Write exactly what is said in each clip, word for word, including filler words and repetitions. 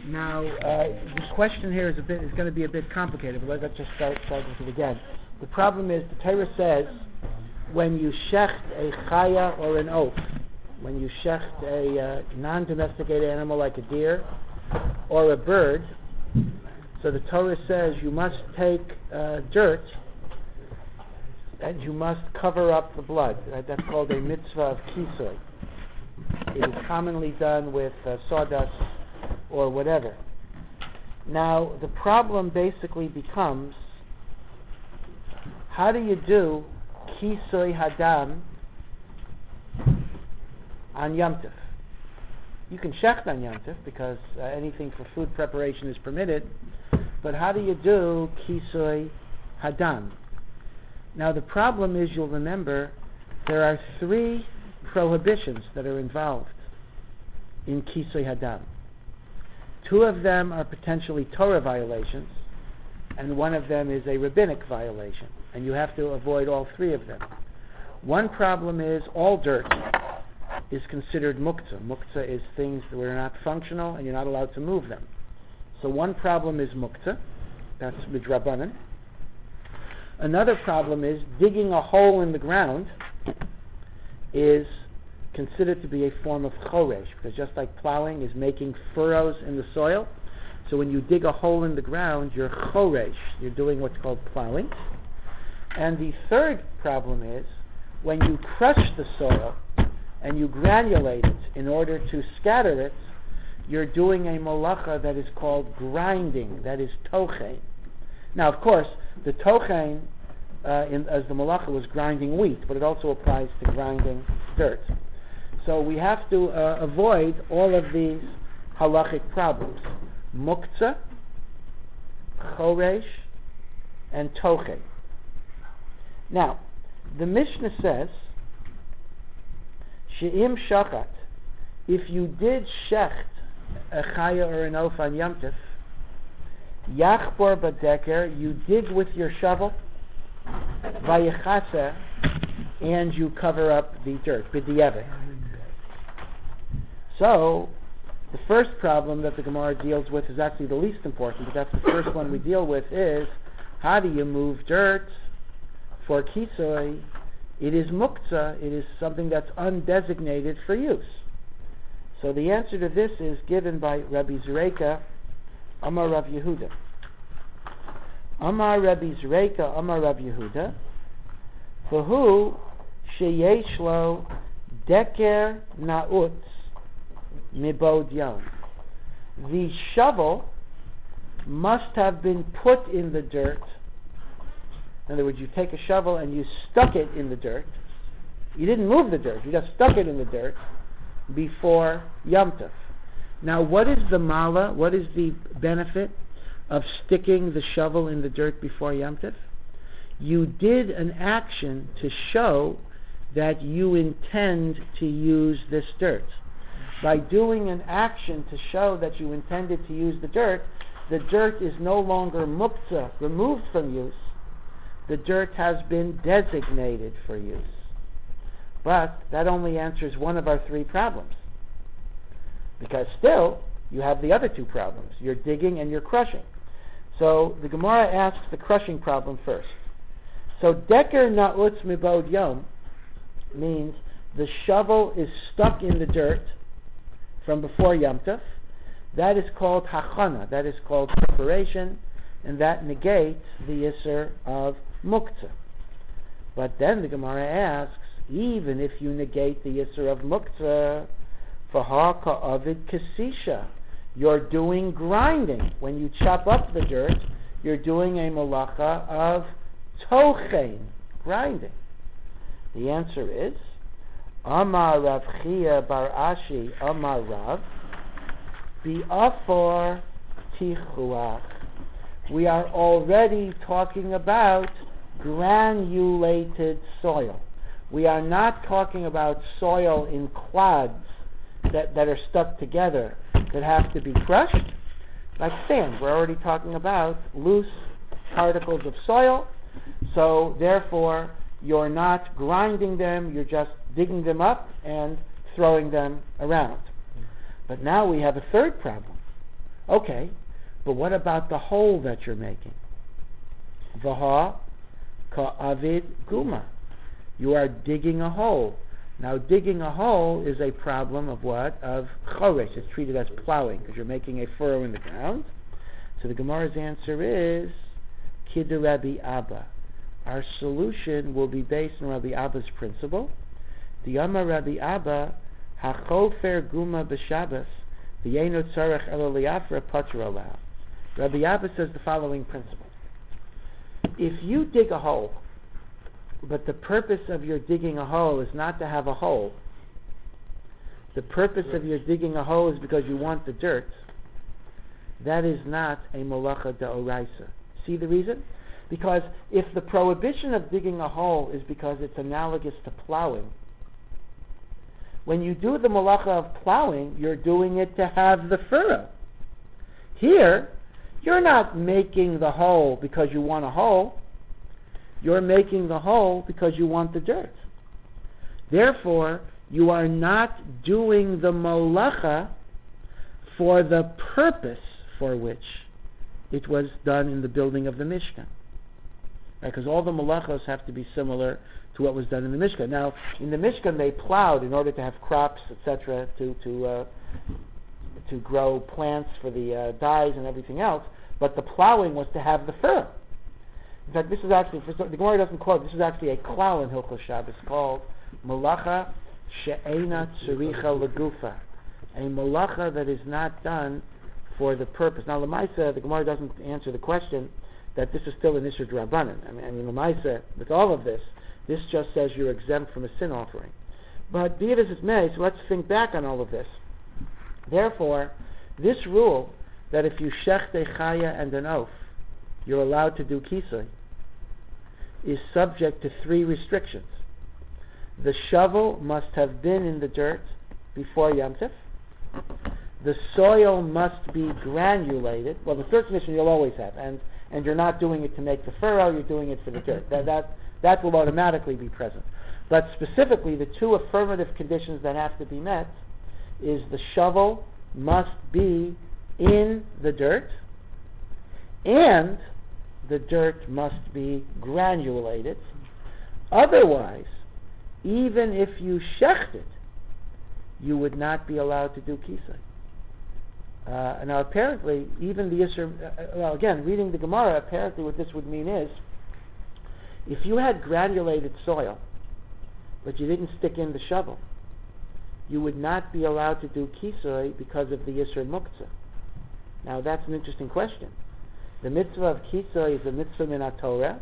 Now, uh, this question here is a bit is going to be a bit complicated, but let's just start, start with it again. The problem is the Torah says when you shecht a chaya or an oaf, when you shecht a uh, non-domesticated animal like a deer or a bird, so the Torah says you must take uh, dirt and you must cover up the blood. Right? That's called a mitzvah of kisoy. It is commonly done with uh, sawdust or whatever. Now, the problem basically becomes, how do you do kisoy hadam on Yom Tov? You can shecht on Yom Tov because uh, anything for food preparation is permitted, but how do you do kisoy hadam? Now, the problem is, you'll remember, there are three prohibitions that are involved in kisoy hadam. Two of them are potentially Torah violations, and one of them is a rabbinic violation, and you have to avoid all three of them. One problem is all dirt is considered muktzah. Muktzah is things that are not functional, and you're not allowed to move them. So one problem is muktzah, that's midrabanan. Another problem is digging a hole in the ground is considered to be a form of choresh, because just like plowing is making furrows in the soil, so when you dig a hole in the ground, you're choresh, you're doing what's called plowing. And the third problem is when you crush the soil and you granulate it in order to scatter it, you're doing a malacha that is called grinding, that is tochein. Now, of course, the tochein, uh, in, as the malacha was grinding wheat, but it also applies to grinding dirt. So we have to uh, avoid all of these halachic problems. Muktzah, choresh, and tochein. Now, the Mishnah says, she'im shachat, if you did shecht a chaya or an oaf on Yom Tov, yachbor badeker, you dig with your shovel, vayechaseh, and you cover up the dirt, b'di'eved. So, the first problem that the Gemara deals with is actually the least important, but that's the first one we deal with, is how do you move dirt for kisoy? It is muktzah, it is something that's undesignated for use. So the answer to this is given by Rabbi Zreika, Amar Rav Yehuda. Amar Rabbi Zreika, Amar Rav Yehuda, V'hu sheyesh lo deker na'utz mibod yom. The shovel must have been put in the dirt. In other words, you take a shovel and you stuck it in the dirt. You didn't move the dirt, you just stuck it in the dirt before Yom Tov. Now, what is the mala, what is the benefit of sticking the shovel in the dirt before Yom Tov? You did an action to show that you intend to use this dirt. By doing an action to show that you intended to use the dirt, the dirt is no longer muktzah, removed from use. The dirt has been designated for use. But that only answers one of our three problems. Because still, you have the other two problems. You're digging and you're crushing. So the Gemara asks the crushing problem first. So deker na'utz mibod yom means the shovel is stuck in the dirt from before Yom Tov. That is called hachana, that is called preparation, and that negates the yisur of muktzah. But then the Gemara asks, even if you negate the yisur of muktzah, faha ka'avid kasisha, you're doing grinding. When you chop up the dirt, you're doing a malacha of tochein, grinding. The answer is, Amar Rav Chia bar Ashi, Amar Rav, bi'afor tichuach. We are already talking about granulated soil. We are not talking about soil in clods that, that are stuck together that have to be crushed, like sand. We're already talking about loose particles of soil, so therefore you're not grinding them, you're just digging them up and throwing them around. But now we have a third problem. Okay, but what about the hole that you're making? Vaha ka'avid guma. You are digging a hole. Now, digging a hole is a problem of what? Of choresh. It's treated as plowing because you're making a furrow in the ground. So the Gemara's answer is Kid Rabbi Abba. Our solution will be based on Rabbi Abba's principle. The Amar Rabbi Abba hachofer guma b'Shabbos v'yeino tzarech elo liafra patur olav. Rabbi Abba says the following principle: if you dig a hole, but the purpose of your digging a hole is not to have a hole, the purpose of your digging a hole is because you want the dirt, that is not a malacha da'oraisa. See the reason? Because if the prohibition of digging a hole is because it's analogous to plowing, when you do the malacha of plowing, you're doing it to have the furrow. Here, you're not making the hole because you want a hole. You're making the hole because you want the dirt. Therefore, you are not doing the malacha for the purpose for which it was done in the building of the Mishkan. Because right? All the malachos have to be similar to what was done in the Mishkan. Now, in the Mishkan, they plowed in order to have crops, et cetera, to to uh, to grow plants for the uh, dyes and everything else. But the plowing was to have the furrow. In fact, this is actually, the Gemara doesn't quote, this is actually a klal in Hilchos Shabbos called malacha she'ena tzuricha legufa, a malacha that is not done for the purpose. Now, Lamaisa, the Gemara doesn't answer the question that this is still an Isur D'Rabbanan. I mean, I mean, Lamaisa, with all of this, this just says you're exempt from a sin offering. But be it as it may, so let's think back on all of this. Therefore, this rule that if you shech chaya and an oath, you're allowed to do kisei, is subject to three restrictions. The shovel must have been in the dirt before Yom Tif. The soil must be granulated. Well, the third condition you'll always have, and, and you're not doing it to make the furrow, you're doing it for the dirt. That, that, that will automatically be present. But specifically, the two affirmative conditions that have to be met is the shovel must be in the dirt, and the dirt must be granulated. Otherwise, even if you shecht it, you would not be allowed to do kisei. Uh, now, apparently, even the Isser, uh, well, again, reading the Gemara, apparently what this would mean is, if you had granulated soil, but you didn't stick in the shovel, you would not be allowed to do kisei because of the Isser Muktzah. Now, that's an interesting question. The mitzvah of kisei is a mitzvah min HaTorah.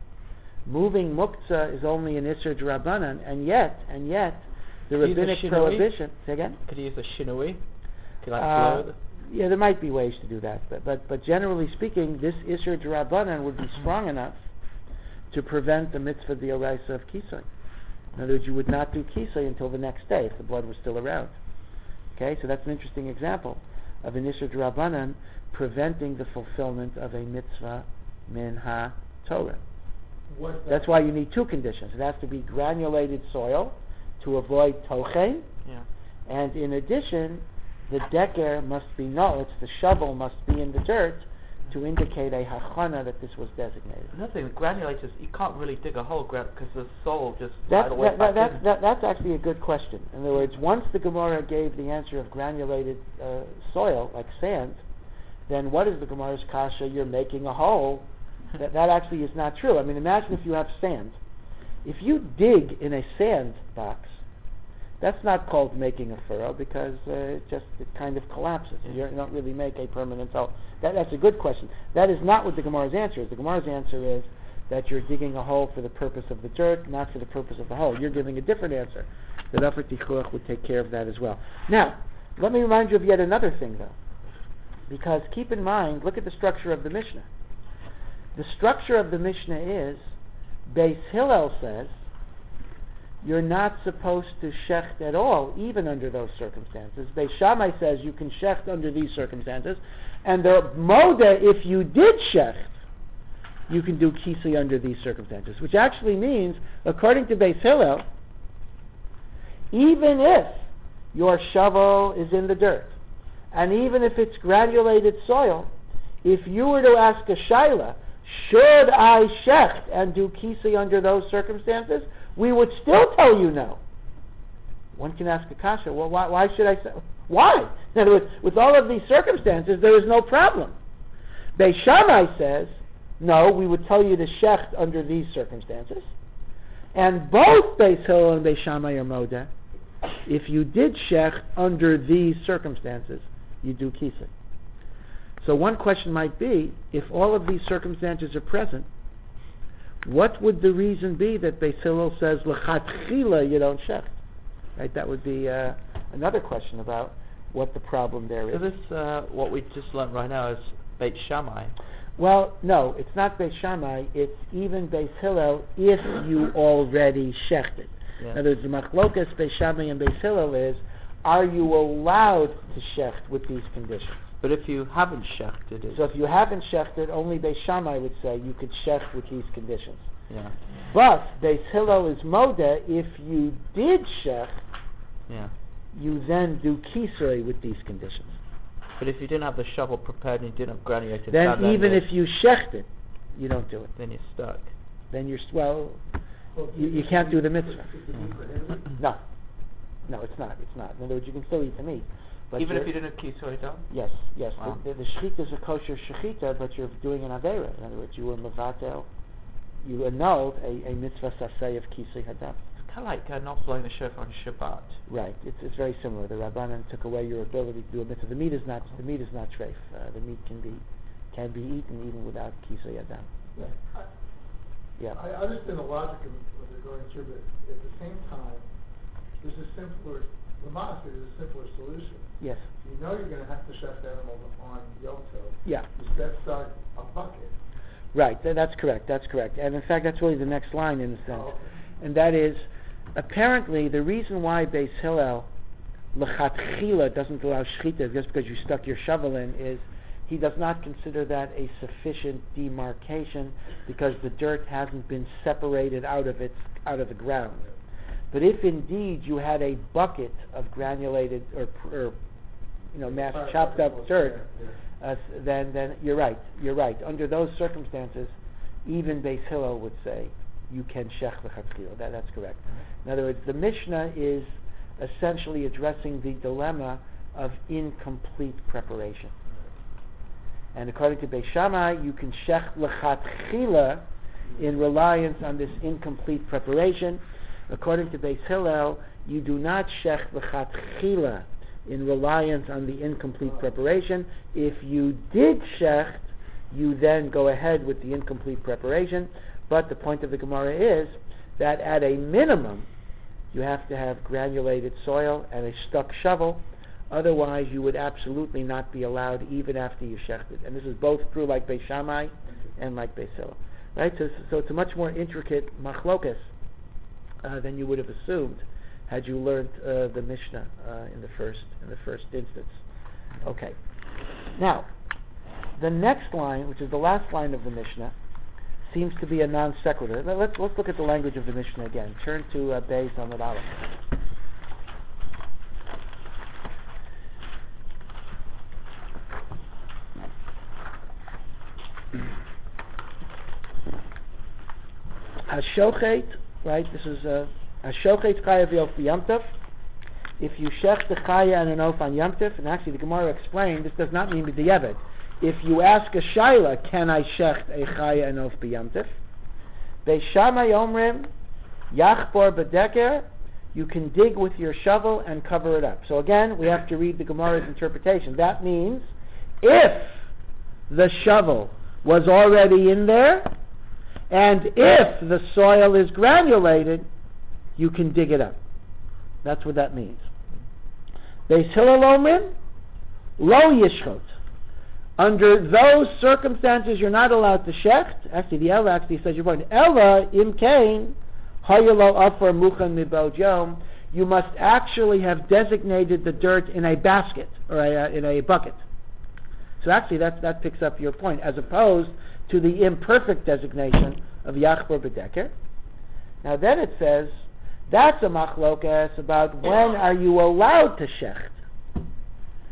Moving muktzah is only an Isser D'Rabbanan, and yet, and yet, the Could rabbinic prohibition. Say again? Could you use a shinui? Could you like uh, blow it? Yeah, there might be ways to do that, but but, but generally speaking, this Isser D'Rabbanan would be strong enough to prevent the mitzvah d'oraisa of kisei. In other words, you would not do kisei until the next day if the blood was still around. Okay, so that's an interesting example of an Isser D'Rabbanan preventing the fulfillment of a mitzvah min ha-Torah. That? That's why you need two conditions. It has to be granulated soil to avoid tochen, yeah. And in addition, the decker must be null. The shovel must be in the dirt to indicate a hachana that this was designated. Another thing, the granulators, you can't really dig a hole because the soil just that's, right away that, back that, in. That, that's actually a good question. In other words, once the Gemara gave the answer of granulated uh, soil, like sand, then what is the Gemara's kasha? You're making a hole. that, that actually is not true. I mean, imagine if you have sand. If you dig in a sand box, that's not called making a furrow because uh, it just it kind of collapses. You don't really make a permanent hole. That, that's a good question. That is not what the Gemara's answer is. The Gemara's answer is that you're digging a hole for the purpose of the dirt, not for the purpose of the hole. You're giving a different answer. The Rav Tichuach would take care of that as well. Now, let me remind you of yet another thing, though. Because keep in mind, look at the structure of the Mishnah. The structure of the Mishnah is, Beis Hillel says, you're not supposed to shecht at all, even under those circumstances. Beis Shammai says you can shecht under these circumstances. And the Moda, if you did shecht, you can do kisei under these circumstances. Which actually means, according to Beis Hillel, even if your shovel is in the dirt, and even if it's granulated soil, if you were to ask a shaila, should I shecht and do kisei under those circumstances, we would still tell you no. One can ask a kasha, well, why, why should I say, why? In other words, with all of these circumstances, there is no problem. Beis Shammai says, no, we would tell you to shecht under these circumstances. And both Beis Hillel and Beis Shammai are modeh. If you did shecht under these circumstances, you do kisei. So one question might be, if all of these circumstances are present, what would the reason be that Beis Hillel says, l'chatchila, you don't shecht? Right, that would be uh, another question about what the problem there is. So this, uh, what we just learned right now is Beit Shammai. Well, no, it's not Beis Shammai, it's even Beis Hillel if you already shechted. Yeah. In other words, the machlokas Beis Shammai and Beis Hillel is, are you allowed to shecht with these conditions? But if you haven't shechted it... So if you haven't shechted, only Beis Shammai would say you could shecht with these conditions. Yeah. But Beis Hillel is modeh, if you did shecht, yeah. you then do kisei with these conditions. But if you didn't have the shovel prepared and you didn't have granulated then sand, even then if you shecht it, you don't do it. Then you're stuck. Then you're, well, you, you can't do the mitzvah. No. No, it's not. It's not. In other words, you can still eat the meat. But even if you didn't have kisei done? Yes, yes. Wow. The, the, the shechita is a kosher shechita, but you're doing an avera. In other words, you were mevatel. You annulled a, a mitzvah saseh of kisei hadam. It's kind of like uh, not blowing the shofar on Shabbat. Right. It's it's very similar. The Rabbanan took away your ability to do a mitzvah. The meat is not the meat is not treif. Uh, the meat can be can be eaten even without kisei hadam. Yeah. I, Yeah. I understand the logic of what they're going through, but at the same time, there's a simpler, the monastery is a simpler solution. Yes. You know you're going to have to chef the animal on Yom Tov. Yeah. You set aside a bucket. Right. Th- that's correct. That's correct. And in fact, that's really the next line in a sense. Oh, okay. And that is, apparently, the reason why Beis Hillel l'chatchila doesn't allow shechita just because you stuck your shovel in is he does not consider that a sufficient demarcation because the dirt hasn't been separated out of its out of the ground. But if indeed you had a bucket of granulated or, or you know mass Fire chopped bucket, up dirt, yeah, yeah. uh, then then you're right. You're right. Under those circumstances, even Beis Hillel would say you can shech l'chatchila. That that's correct. In other words, the Mishnah is essentially addressing the dilemma of incomplete preparation. And according to Beis Shammai, you can shech l'chatchila in reliance on this incomplete preparation. According to Beis Hillel, you do not shech l'chatchila in reliance on the incomplete preparation. If you did shecht, you then go ahead with the incomplete preparation. But the point of the Gemara is that at a minimum, you have to have granulated soil and a stuck shovel. Otherwise, you would absolutely not be allowed even after you shechted. And this is both true like Beis Shammai and like Beis Hillel. Right? So, so it's a much more intricate machlokas uh, than you would have assumed had you learned uh, the Mishnah uh, in the first in the first instance. Okay. Now, the next line, which is the last line of the Mishnah, seems to be a non sequitur. Let's let's look at the language of the Mishnah again. Turn to uh, Beis Amud Aleph. Hashochet, right? This is a Hashochet Chaya v'Of b'Yom Tov. If you shech the Chaya and an oaf on Yom Tov, and actually the Gemara explained this does not mean b'diavad. If you ask a shaila, can I shecht a Chaya and oaf b'Yom Tov? Beis Shammai Omrim Yachbor b'Deker. You can dig with your shovel and cover it up. So again, we have to read the Gemara's interpretation. That means if the shovel was already in there, and if the soil is granulated, you can dig it up. That's what that means. Beis Hillel Omrim Lo Yishchot. Under those circumstances, you're not allowed to shecht. Actually, the Ella actually says your point. Ella im kain hayelo afar muchan mibod yom. You must actually have designated the dirt in a basket or a, uh, in a bucket. So actually, that that picks up your point, as opposed to the imperfect designation of Yachbor b'Deker. Now then it says, that's a machlokas about when are you allowed to shecht.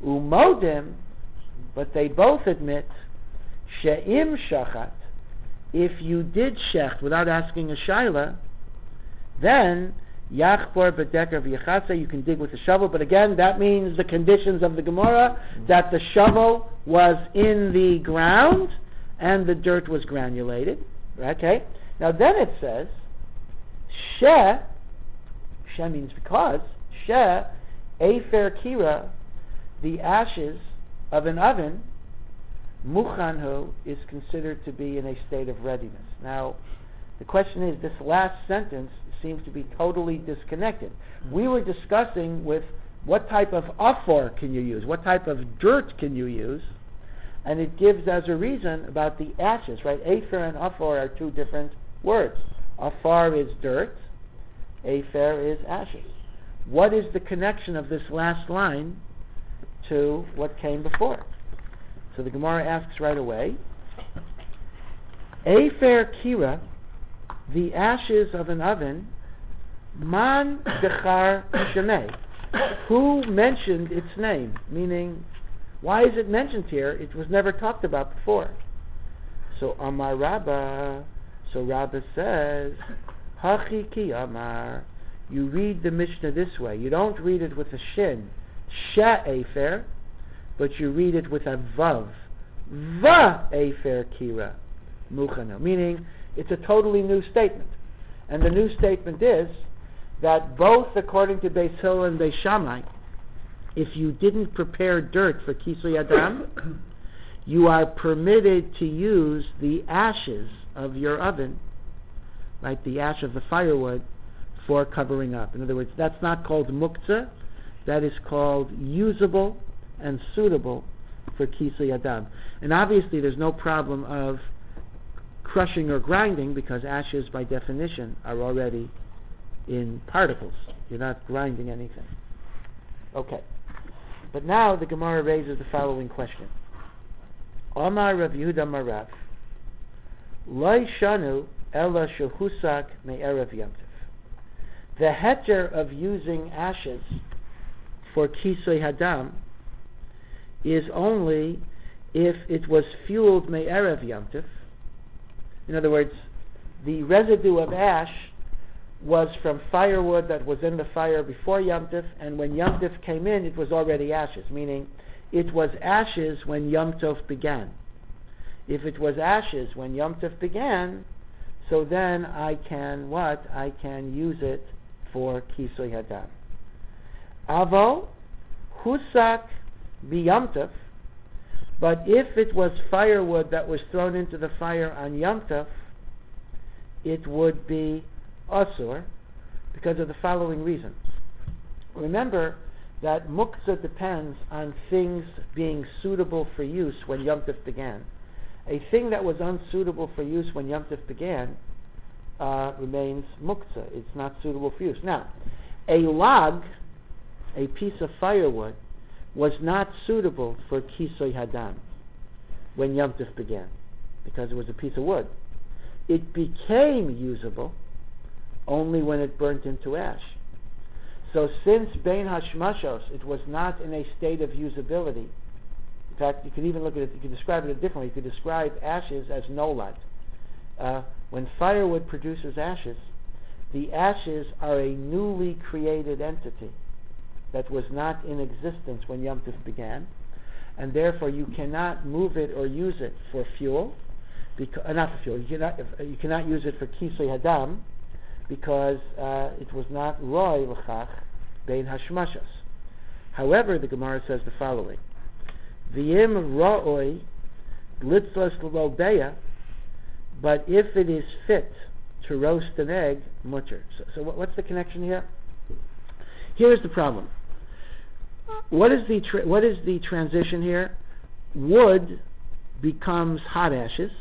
Umodim, but they both admit, she'im shachat, if you did shecht without asking a shaila, then yachbor b'deker v'yachatza, you can dig with a shovel. But again, that means the conditions of the Gemara, that the shovel was in the ground and the dirt was granulated. Okay. Now then it says, she, she means because, she, efer kira, the ashes of an oven, muchanhu, is considered to be in a state of readiness. Now, the question is, this last sentence seems to be totally disconnected. We were discussing with what type of afor can you use, what type of dirt can you use, and it gives as a reason about the ashes, right? Afer and afor are two different words. Afar is dirt, afer is ashes. What is the connection of this last line to what came before? So the Gemara asks right away, Afer kira, the ashes of an oven, man dechar shemei, who mentioned its name? Meaning, why is it mentioned here? It was never talked about before. So Amar Rabba, so Rabba says, Hachi ki Amar, you read the Mishnah this way. You don't read it with a shin, she'efer, but you read it with a vav, va-efer kira, muchana, meaning it's a totally new statement. And the new statement is that both according to Beis Hillel and Beis Shammai, if you didn't prepare dirt for kisui adam, you are permitted to use the ashes of your oven, right, the ash of the firewood, for covering up. In other words, that's not called muktzah, that is called usable and suitable for kisui adam. And obviously there's no problem of crushing or grinding, because ashes by definition are already in particles. You're not grinding anything. Okay. But now the Gemara raises the following question. Omar Rav Yehuda Marav, Lo shanu ela shehusak me'erev Yom Tov. The heter of using ashes for kisui hadam is only if it was fueled me'erev Yom Tov. In other words, the residue of ash was from firewood that was in the fire before Yom Tov, and when Yom Tov came in, it was already ashes, meaning it was ashes when Yom Tov began. If it was ashes when Yom Tov began, so then I can, what? I can use it for kisui hadam. Avo husak b'Yom Tov, but if it was firewood that was thrown into the fire on Yom Tov, it would be asur, because of the following reason. Remember that muktzah depends on things being suitable for use when Yom Tov began. A thing that was unsuitable for use when Yom Tov began uh, remains muktzah. It's not suitable for use. Now, a log, a piece of firewood, was not suitable for kisui hadam when Yom Tov began, because it was a piece of wood. It became usable only when it burnt into ash. So since Bein Hashmashos, it was not in a state of usability. In fact, you can even look at it, you can describe it differently. You could describe ashes as nolad. Uh, when firewood produces ashes, the ashes are a newly created entity that was not in existence when Yom Tov began, and therefore you cannot move it or use it for fuel, because, uh, not for fuel, you cannot, you cannot use it for kisui hadam, because uh, it was not roi l'chach bein hashmashas. However, the Gemara says the following: V'yim ra'oi blitzlas l'lobeya, but if it is fit to roast an egg, mutter. So, so what, what's the connection here? Here is the problem. What is the tra- what is the transition here? Wood becomes hot ashes.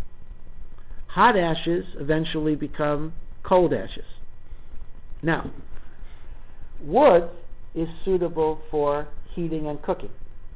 Hot ashes eventually become cold ashes. Now, wood is suitable for heating and cooking.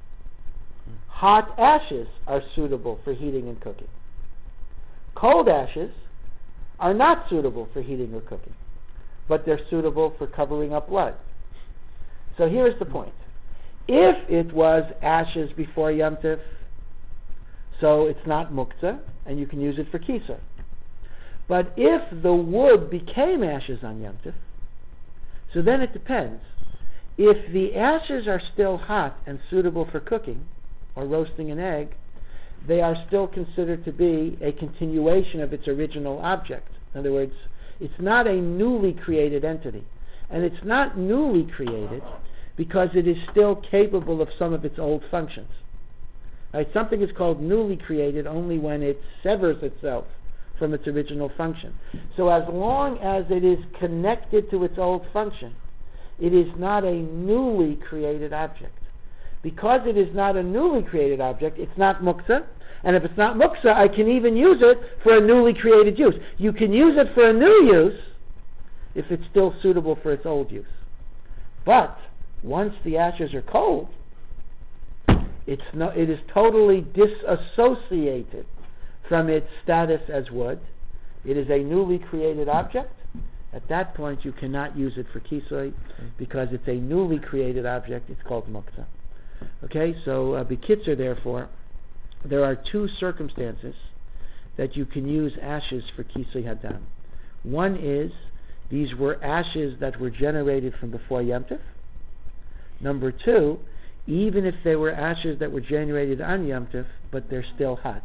Hot ashes are suitable for heating and cooking. Cold ashes are not suitable for heating or cooking, but they're suitable for covering up blood. So here's the point. If it was ashes before Yom Tif, so it's not muktzah, and you can use it for kisei. But if the wood became ashes on Yom Tif, so then it depends. If the ashes are still hot and suitable for cooking or roasting an egg, they are still considered to be a continuation of its original object. In other words, it's not a newly created entity. And it's not newly created because it is still capable of some of its old functions. Right? Something is called newly created only when it severs itself from its original function. So as long as it is connected to its old function, it is not a newly created object. Because it is not a newly created object, it's not muktzah. And if it's not muktzah, I can even use it for a newly created use. You can use it for a new use if it's still suitable for its old use. But once the ashes are cold, it's no, it is totally disassociated from its status as wood. It is a newly created object. At that point, you cannot use it for kisei because it's a newly created object. It's called muktzah. Okay, so uh, b'kitzur, therefore, there are two circumstances that you can use ashes for kisei hadam. One is these were ashes that were generated from before Yom Tif. Number two, even if they were ashes that were generated on Yom Tif, but they're still hot.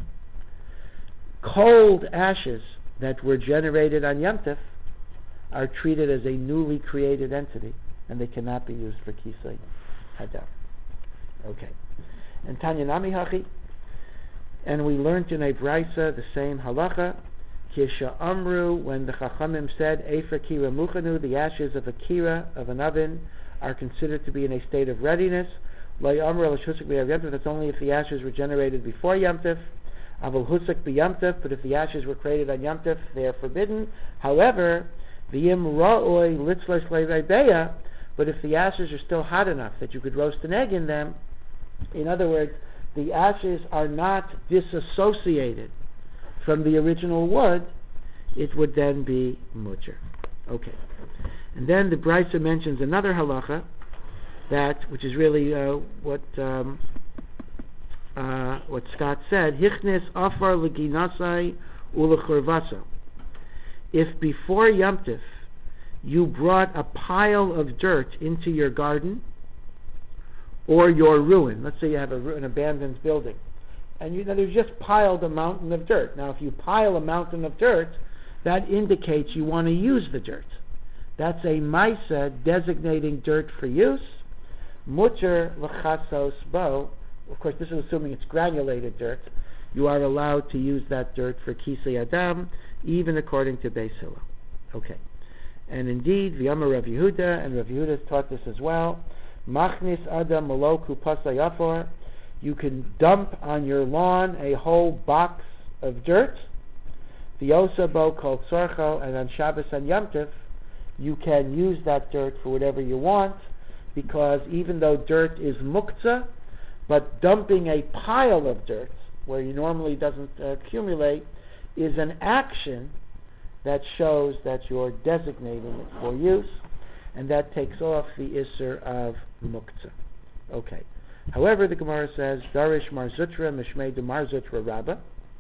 Cold ashes that were generated on Yom Tif are treated as a newly created entity, and they cannot be used for kisei hadam. Okay. And Tanya Nami Hachi, and we learned in a brisa the same halacha. Kisha Amru, when the Chachamim said, Efer Kira Muchanu, the ashes of a kira, of an oven, are considered to be in a state of readiness. Loi Amru al Husik b'Yom Tif, that's only if the ashes were generated before Yom Tif. Aval Husik b'Yom Tif, but if the ashes were created on Yom Tif, they are forbidden. However, V'yim Ra'oi Litzlos Leibeya, but if the ashes are still hot enough that you could roast an egg in them, in other words, the ashes are not disassociated from the original wood, it would then be mutter. Okay. And then the Brisa mentions another halacha, that, which is really uh, what um, uh, what Scott said, Hichnes afar leginasai ulechurvaso. If before Yom Tif you brought a pile of dirt into your garden or your ruin, let's say you have a, an abandoned building, and you know there's just piled a mountain of dirt. Now, if you pile a mountain of dirt, that indicates you want to use the dirt. That's a maisa designating dirt for use. Mutter l'chasos bo. Of course, this is assuming it's granulated dirt. You are allowed to use that dirt for kisei adam, even according to Beis Hillel. Okay. And indeed, V'yamar Rav Yehuda, and Rav Yehuda has taught this as well. Machnis adam maloku pasayafor. You can dump on your lawn a whole box of dirt. V'yosa bo kol tzorcho, and on Shabbos and Yom Tif, you can use that dirt for whatever you want, because even though dirt is muktzah, but dumping a pile of dirt, where you normally doesn't uh, accumulate, is an action that shows that you're designating it for use, and that takes off the isser of muktzah. Okay. However, the Gemara says, Darish Marzutra Mishmei de Marzutra Rabba.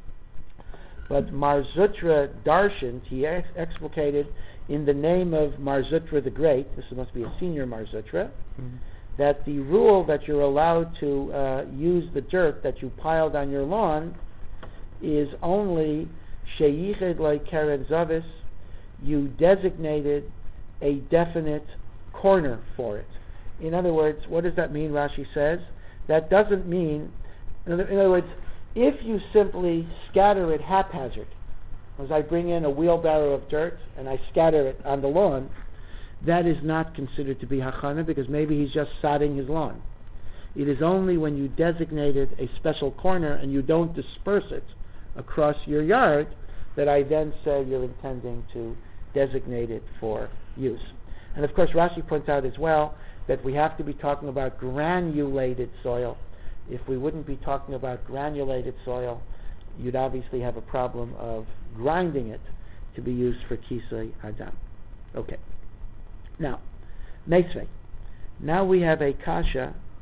But Marzutra Darshan, he ex- explicated in the name of Marzutra the Great, this must be a senior Marzutra, mm-hmm. that the rule that you're allowed to uh, use the dirt that you piled on your lawn is only Sheyichid like Keren Zavis, you designated a definite corner for it. In other words, what does that mean, Rashi says? That doesn't mean, in other, in other words, if you simply scatter it haphazard, as I bring in a wheelbarrow of dirt and I scatter it on the lawn, that is not considered to be hachana, because maybe he's just sodding his lawn. It is only when you designated a special corner and you don't disperse it across your yard that I then say you're intending to designate it for use. And of course, Rashi points out as well that we have to be talking about granulated soil. If we wouldn't be talking about granulated soil, you'd obviously have a problem of grinding it to be used for kisei adam. Okay. Now, Meisvei. Now we have a kasha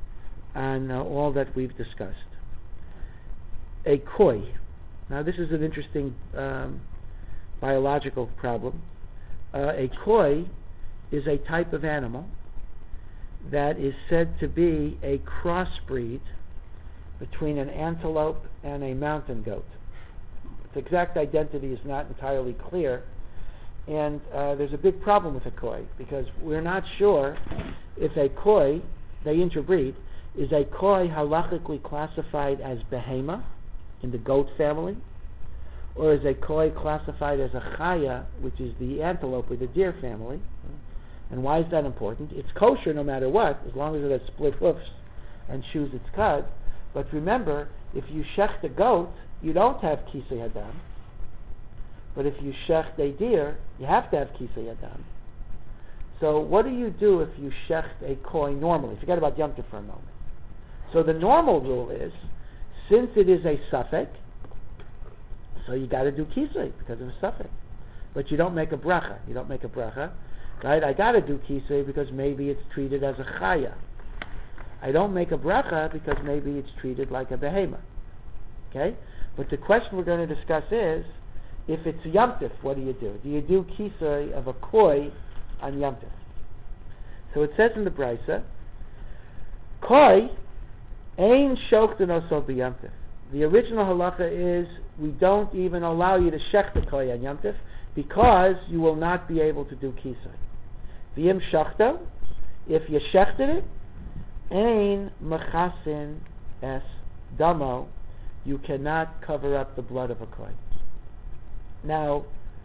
on uh, all that we've discussed. A koi. Now this is an interesting um, biological problem. Uh, a koi is a type of animal that is said to be a crossbreed between an antelope and a mountain goat. Its exact identity is not entirely clear, and uh, there's a big problem with a koi because we're not sure if a koi, they interbreed, is a koi halachically classified as behema in the goat family, or is a koi classified as a chaya, which is the antelope or the deer family. And why is that important? It's kosher no matter what, as long as it has split hoofs and chews its cud. But remember, if you shecht a goat, you don't have kisei hadam. But if you shecht a deer, you have to have kisei hadam. So what do you do if you shecht a koi normally? Forget about Yom Tov for a moment. So the normal rule is, since it is a suffix, so you got to do kisei because of a suffix. But you don't make a bracha. You don't make a bracha. Right? I got to do kisei because maybe it's treated as a chaya. I don't make a bracha because maybe it's treated like a behema. Okay? But the question we're going to discuss is, if it's Yom Tov, what do you do? Do you do kisei of a koi on Yom Tov? So it says in the Brisa, koi ein shochten oso b'Yom Tov. The original halacha is we don't even allow you to shech the koi on Yom Tov because you will not be able to do kisei. V'im shachta, if you shechted it, ein mechasin es damo, you cannot cover up the blood of a koi. Now,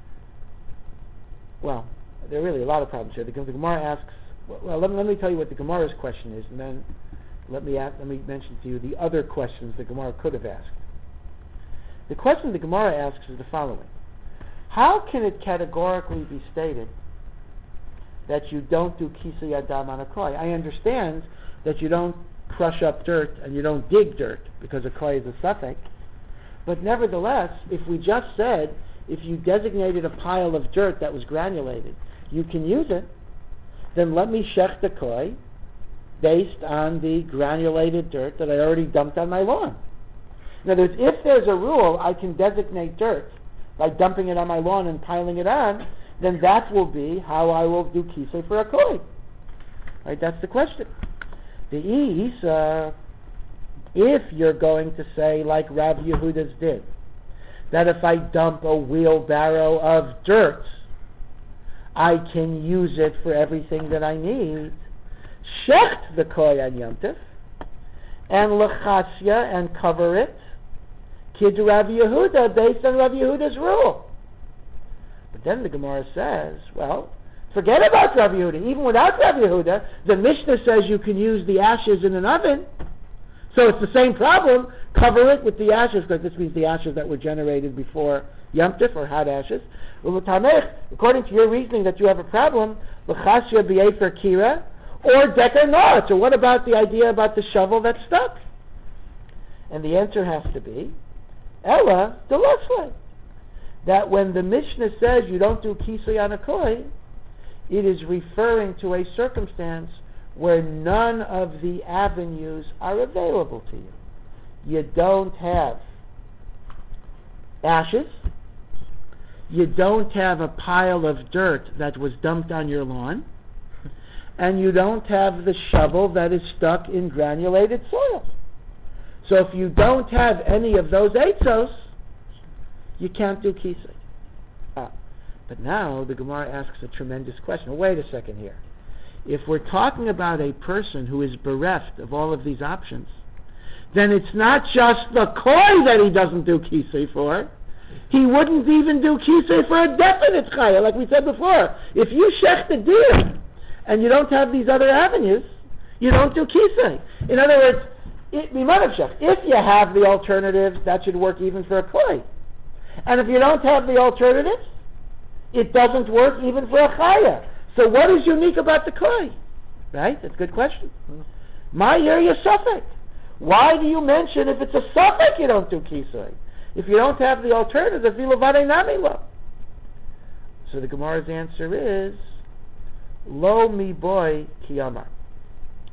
well, there are really a lot of problems here. The, the Gemara asks, well, let me, let me tell you what the Gemara's question is, and then let me ask, let me mention to you the other questions the Gemara could have asked. The question the Gemara asks is the following: how can it categorically be stated that you don't do kisei adam on a koi? I understand that you don't crush up dirt and you don't dig dirt because a koi is a suffix, but nevertheless, if we just said if you designated a pile of dirt that was granulated, you can use it, then let me shech the koi based on the granulated dirt that I already dumped on my lawn. In other words, if there's a rule I can designate dirt by dumping it on my lawn and piling it on, then that will be how I will do kisei for a koi. Right? That's the question. The is, uh, if you're going to say like Rav Yehuda's did, that if I dump a wheelbarrow of dirt, I can use it for everything that I need, shecht the koi on Yom Tov, and lechasya and cover it, kid Rav Yehuda, based on Rav Yehuda's rule. But then the Gemara says, well, forget about Rav Yehuda. Even without Rav Yehuda, the Mishnah says you can use the ashes in an oven. So it's the same problem. Cover it with the ashes, because this means the ashes that were generated before Yom Tov, or hot ashes. According to your reasoning that you have a problem, l'chasya b'yefer kira, or deker na'at. So what about the idea about the shovel that's stuck? And the answer has to be, Ella delasle. That when the Mishnah says you don't do kisei on a koi, it is referring to a circumstance where none of the avenues are available to you. You don't have ashes, you don't have a pile of dirt that was dumped on your lawn, and you don't have the shovel that is stuck in granulated soil. So if you don't have any of those eitzos, you can't do kisei. Ah, but now the Gemara asks a tremendous question. Well, wait a second here. If we're talking about a person who is bereft of all of these options, then it's not just the koi that he doesn't do kisei for. He wouldn't even do kisei for a definite chaya, like we said before. If you shech the deer and you don't have these other avenues, you don't do kisei. In other words, it, if you have the alternatives, that should work even for a koi. And if you don't have the alternatives, it doesn't work even for a chaya. So what is unique about the koi? Right? That's a good question. My area suffix. Why do you mention if it's a suffix you don't do kisei? If you don't have the alternative, vilavade namilo. So the Gemara's answer is, lo mi boy kiyamar.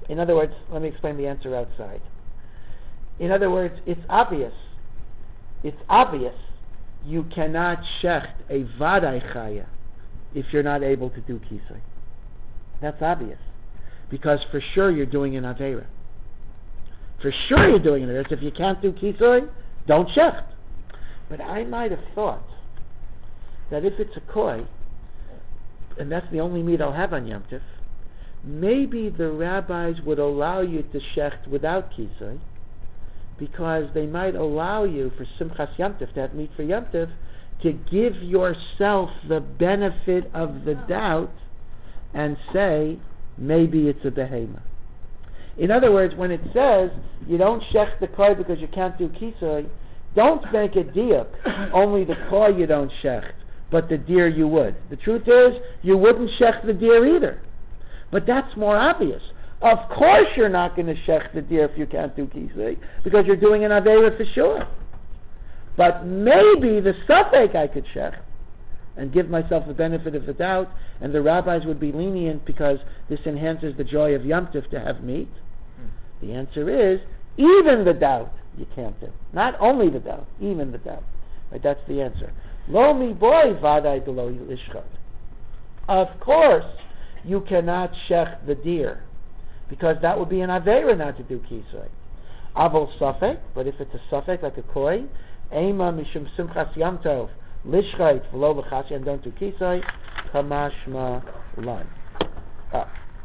In other words, let me explain the answer outside. In other words, it's obvious. It's obvious you cannot shecht a vadai chaya if you're not able to do kisui. That's obvious. Because for sure you're doing an avera. For sure you're doing an avera. So if you can't do kisui, don't shecht. But I might have thought that if it's a koi, and that's the only meat I'll have on Yom Tov, maybe the rabbis would allow you to shecht without kisui, because they might allow you for Simchas Yom Tov, to have meat for Yom Tov, to give yourself the benefit of the doubt and say, maybe it's a behema. In other words, when it says you don't shecht the koi because you can't do kisui, don't make a diuk, only the koi you don't shecht, but the deer you would. The truth is, you wouldn't shecht the deer either. But that's more obvious. Of course you're not going to shecht the deer if you can't do kisui, because you're doing an avera for sure. But maybe the safek I could shecht, and give myself the benefit of the doubt, and the rabbis would be lenient because this enhances the joy of Yom Tov to have meat. Hmm. The answer is, even the doubt you can't do. Not only the doubt, even the doubt. Right, that's the answer. Lo mi boy vadai below lishchot. Of course, you cannot shech the deer, because that would be an avera not to do kisui. Avol safek, but if it's a safek like a koi, ema mishum simchas yom tov lishchot v'lo l'chasi, and don't do kisui, kamashma lan. Ah.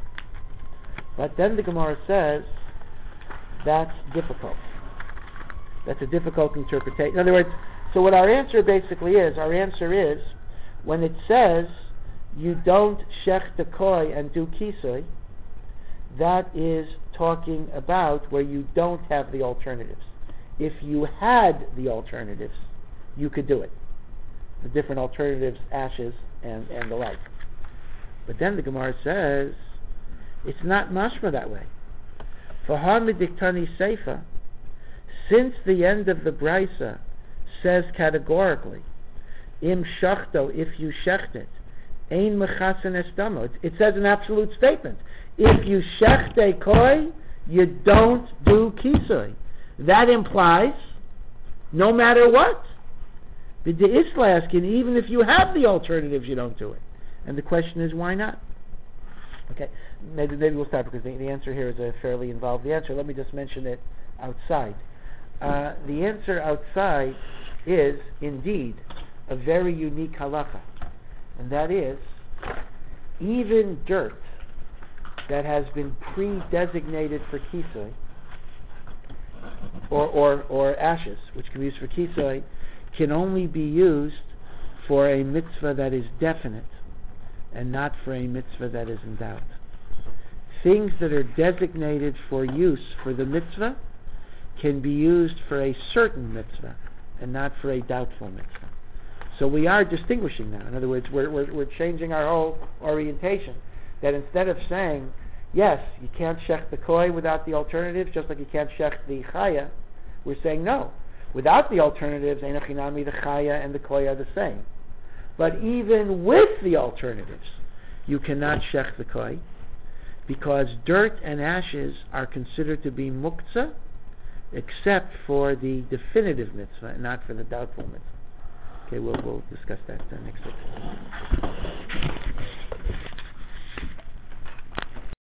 But then the Gemara says that's difficult. That's a difficult interpretation. In other words, so what our answer basically is, our answer is, when it says you don't shech the koi and do kisui, that is talking about where you don't have the alternatives. If you had the alternatives, you could do it. The different alternatives, ashes and, and the like. But then the Gemara says, it's not mashma that way. For Hamidiktani Seifa, since the end of the Brisa says categorically, im shachto, if you shecht it, ein mechasen estamo. It says an absolute statement. If you shecht a koi, you don't do kisui. That implies, no matter what, the islaskin, even if you have the alternatives, you don't do it. And the question is, why not? Okay, maybe maybe we'll start because the, the answer here is a fairly involved answer. Let me just mention it outside. Uh, the answer outside is indeed a very unique halacha, and that is, even dirt that has been pre-designated for kisui, or, or, or ashes, which can be used for kisui, can only be used for a mitzvah that is definite, and not for a mitzvah that is in doubt. Things that are designated for use for the mitzvah can be used for a certain mitzvah and not for a doubtful mitzvah. So we are distinguishing now. In other words, we're, we're, we're changing our whole orientation. That instead of saying, yes, you can't shech the koi without the alternatives, just like you can't shech the chaya, we're saying no. Without the alternatives, einachinami, the chaya and the koi are the same. But even with the alternatives, you cannot shech the koi, because dirt and ashes are considered to be muktzah, except for the definitive mitzvah and not for the doubtful mitzvah. Okay, we'll, we'll discuss that uh, next week.